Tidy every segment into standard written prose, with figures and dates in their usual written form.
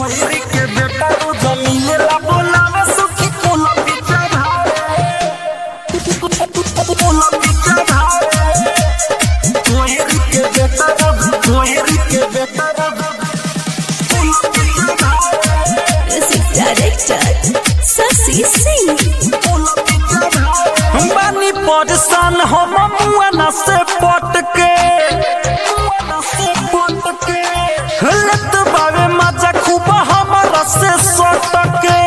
कोयरी के बेटा रो जमीने ला बोलावे सखी कोला पीछा भावे कोला पीछा भावे कोयरी के बेटा रो कोयरी के बेटा रो कोला पीछा भावे। Music director Shashi Singh. कोला पीछा भावे बानी परेशान हम मुआना से पट के लत बावे मजा खूब हमारा से सटके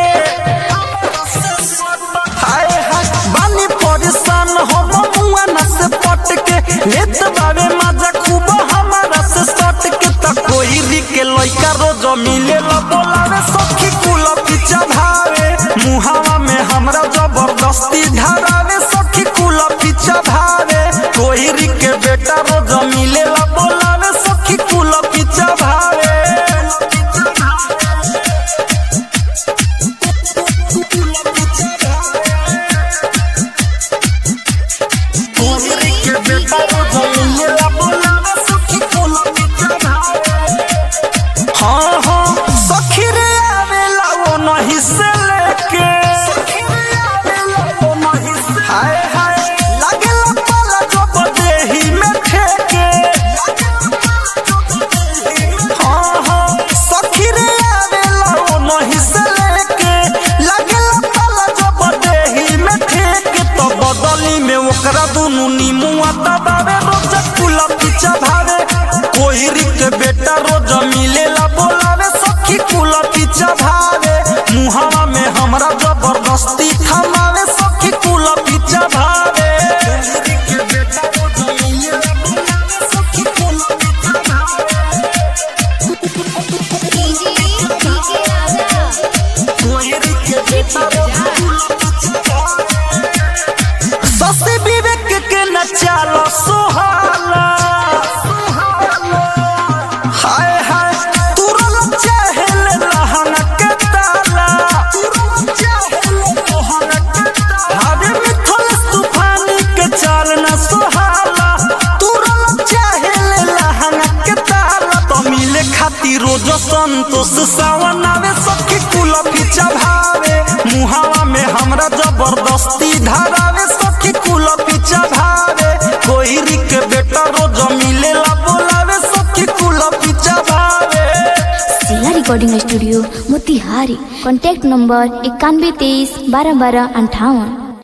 हाय हाय बानी परेशान हम मुआना से पटके लत बावे मजा खूब हमारा से सटके त कोयरी के लइका रोज मिलेला बोलावे सखी कुला पीछा भावे मुहावा में हमरा जबरदस्ती धरावे सखी कुला पीछा भावे कोयरी के बेटा रोज मिलेला बोलावे सखी कुला पीछा भावे। कोयरी के बेटा रोज मिलेला बोलावे सखी कुला पीछा भावे। हाँ हाँ सखी रे आवेला वो नहीं से लेके हाय हाय लागेला पाला जो बदेही में ठेके हाँ हाँ सखी रे आवेला वो नहीं से लेके लागेला पाला जो बदेही में ठेके तो बदली में ओकरा दुनु नीमुआ दबावे रोज कुला पीछा भावे कोयरी के बेटा रोज मिलेला बोलावे सखी कुला पीछा भावे मुहावा में हमरा जबरदस्ती थमावे सखी कुला पीछा भावे। कोयरी के बेटा रोज मिलेला बोलावे सखी कुला पीछा भावे कोयरी के बेटा रोज शशि विवेक के न चालो सुहाला हाय हाय तुरल चाहेल लहन के ताला हरे मिथल तूफानी के चाल न सुहाला तुरल चाहेल लहन के ताला तो मिले खातिर रोज संतोष सावन आवे सखी कुला पीछा भावे मुहावा में हमरा जबरदस्ती धरावे सखी कुला पीछा भावे कोयरी के बेटा रोज मिलेला बोलावे सखी कुला पीछा भावे। सिला recording studio Motihari. Contact number 9123 12 12 58।